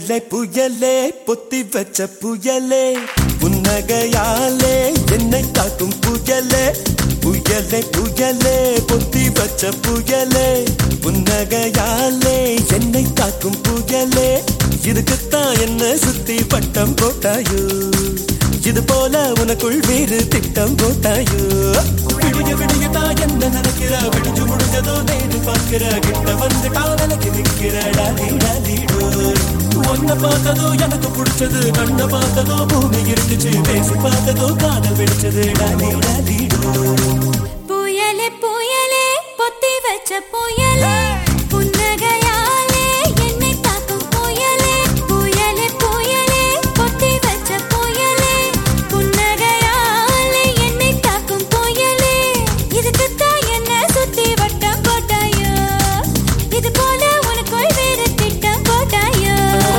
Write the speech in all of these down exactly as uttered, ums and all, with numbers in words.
புயலே புயலே பொத்தி வச்ச புயலே புன்னகையாலே என்னை காக்கும் புயலே புயலே புயலே பொத்தி வச்ச புயலே புன்னகையாலே என்னை காக்கும் புயலே இதுக்குத்தான் என்ன சுத்தி பட்டம் போட்டாயோ இது போல உனக்குள் வேறு திட்டம் போட்டாயோ விடிய விடியதான் என்ன நினைக்கிற விடிஞ்சு முடிஞ்சதோ நேரு பார்க்கிற கிட்ட வந்து காதலுக்கு நிற்கிற டாலி டாலிடோ ஒன்ன பார்த்ததோ எனக்கு பிடிச்சது கண்ண பார்த்ததோ பூமி இருந்துச்சு பேசி பார்த்ததோ காதல் வெடிச்சது டாலி டாலிடோ புயலே புயலே பொத்தி வச்ச புயலே புன்னகையாலே என்னை தாக்கும் புயலே புயலே புயலே பொத்தி வச்ச புயலே புன்னகையாலே என்னை தாக்கும் புயலே இதுக்குத்தான் என்ன சுத்தி வட்டம் போட்டாயோ இது போல உனக்குள் வேறு திட்டம் போட்டாயோ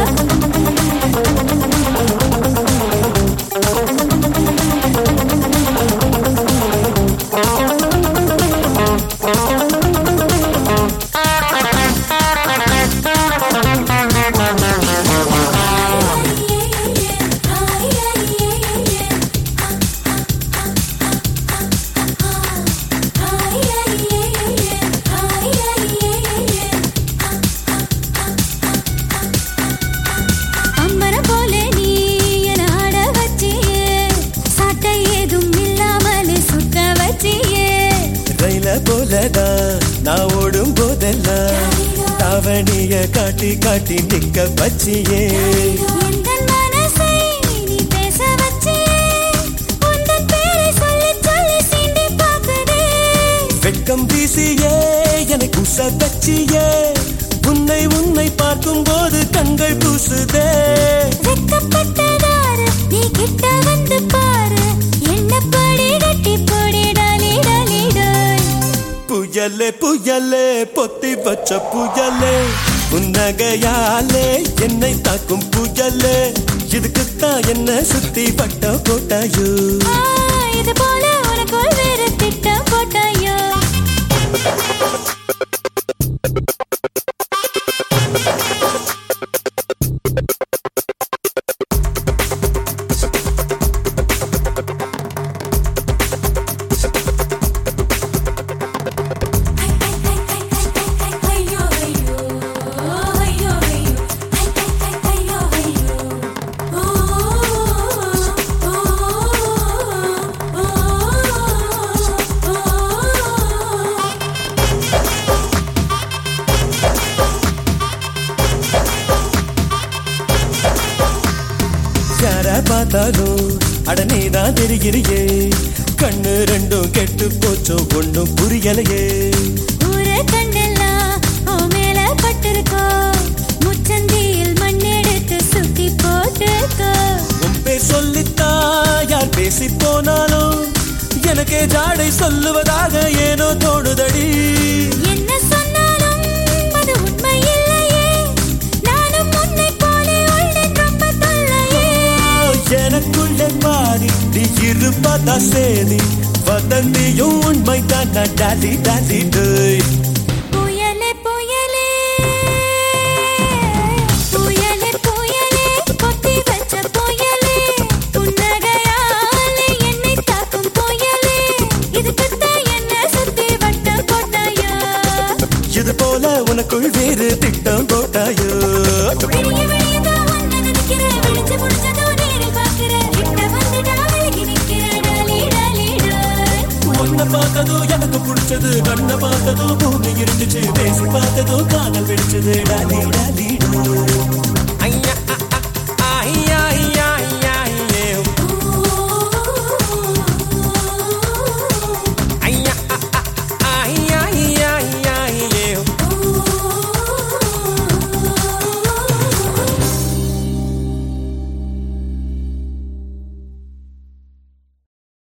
போலதான் நான் ஓடும் போதெல்லாம் தாவணிய காட்டி காட்டி நிக்க வச்சியே வெட்கம் வீசியே எனக்கு உச வச்சியே உன்னை உன்னை பார்க்கும் போது கண்கள் பூசுதே நீ கிட்ட வந்து பாரு என்ன படி கட்டி போடி டாலி டாலி டாய் புயலே புயலே பொத்தி வச்ச புயலே புன்னகையாலே என்னை தாக்கும் புயலே இதுக்குத்தான் என்ன சுத்தி பட்ட போட்டாயோ இது போல உனக்குள் வேறு திட்டம் போட்டாயோ யார பார்த்தாலும் அடனேதான் தெரிகிறியே கண்ணு ரெண்டும் கெட்டு போச்சோ ஒன்னும் புரியலையே ஊரே கண்ணெல்லாம் ஓ மேல பட்டிருக்கோ முச்சந்தியில் மண்ணெடுத்து சுத்தி போட்டுக்கோ உன் பேர் சொல்லித்தா யார் பேசி போனாலும் எனக்கே ஜாடை சொல்லுவதாக ஏனோ தோணுதடி என்ன சொன்னாலும் அது உண்மை இல்லையே நானும் உன்னை போலே உள்ளேன் ரொம்ப தொல்லையே எனக்குள்ளே மாறி நீ இருப்பதா சேதி வதந்தியும் உண்மை தான் டாலி டாலி டோய் புயலே புயலே புயலே புயலே பொத்தி வச்ச புயலே புன்னகையாலே என்னை தாக்கும் புயலே இதுக்குத்தான் என்ன சுத்தி வட்டம் போட்டாயோ இது போல உனக்குள் வேறு திட்டம் போட்டாயோ விடிய விடியதான் உன்னை நினைக்கிறேன் விழிச்சு முடிச்சதோ நேரில் பார்க்கிறேன் கிட்ட வந்து டாவலுக்கு நிற்கிறேன் டாலி டாலி டாய் ஒன்ன பார்த்ததோ எனக்கு பிடிச்சது கண்ண பார்த்ததோ பூமி இருந்துச்சு பேசி பார்த்ததோ காதல் வெடிச்சது டாலி டாலி டோ